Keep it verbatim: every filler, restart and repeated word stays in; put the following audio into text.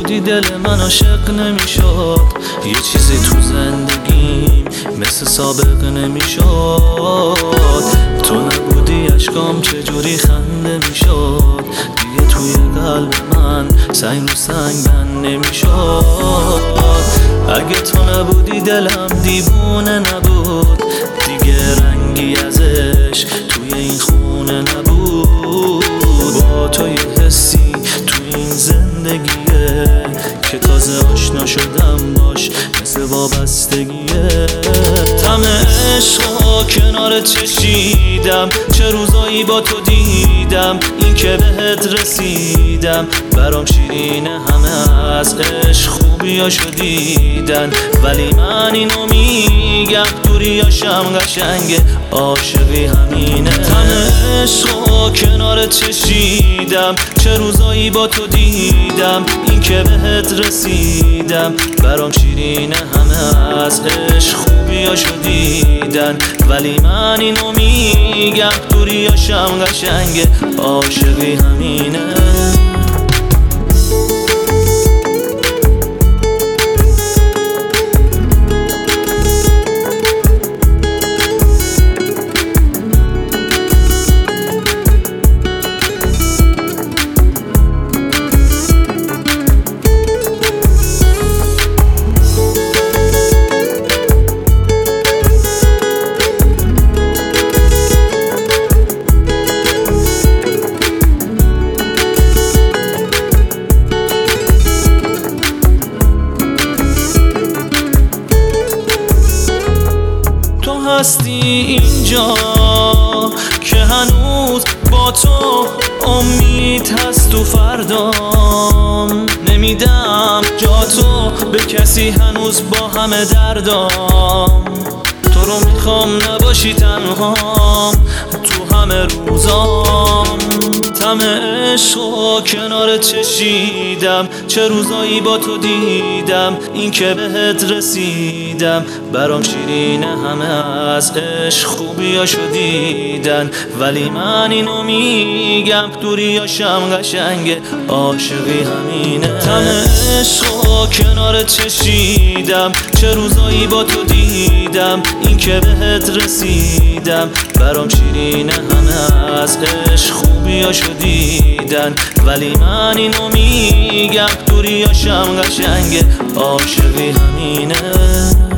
نبودی دل من عاشق نمیشد، یه چیزی تو زندگیم مثل سابق نمیشد. تو نبودی اشکام چجوری خنده میشد، دیگه توی قلب من سنگ رو سنگ بند نمیشد. اگه تو نبودی دلم دیوونه نبود، دیگه رنگی ازش توی این خونه نبود. با تو یه حسی تو این زندگیه که تازه آشنا شدم باش، مثل وابستگیه. طعم عشقا کنار چشیدم، چه روزایی با تو دیدم، این که بهت رسیدم برام شیرینه. همه از عشق خوبیاشو دیدن، ولی من اینو میگم دوریاشم قشنگه، عاشقی همینه. طعم عشقا کنار چشیدم، چه روزایی با تو دیدم، این که بهت رسیدم برام شیرینه. همه از عشق خوبیاشو دیدن، ولی من اینو میگم دوریاشم قشنگه، عاشقی همینه. هستی اینجا که هنوز با تو امید هست تو فردام، نمیدم جا تو به کسی هنوز با همه دردام. تو رو میخوام نباشی تنهام تو همه روزام. طعم عشقا کنار چشیدم، چه روزایی با تو دیدم، این که بهت رسیدم برام شیرینه. همه از عشق خوبیاشو دیدن، ولی من اینو میگم دوریاشم قشنگه، عاشقی همینه. طعم عشقا کنار چشیدم، چه روزایی با تو دیدم، این که بهت رسیدم برام شیرینه. همه از عشق خوبیاشو دیدن، ولی من اینو میگم دوریاشم قشنگه، عاشقی همینه.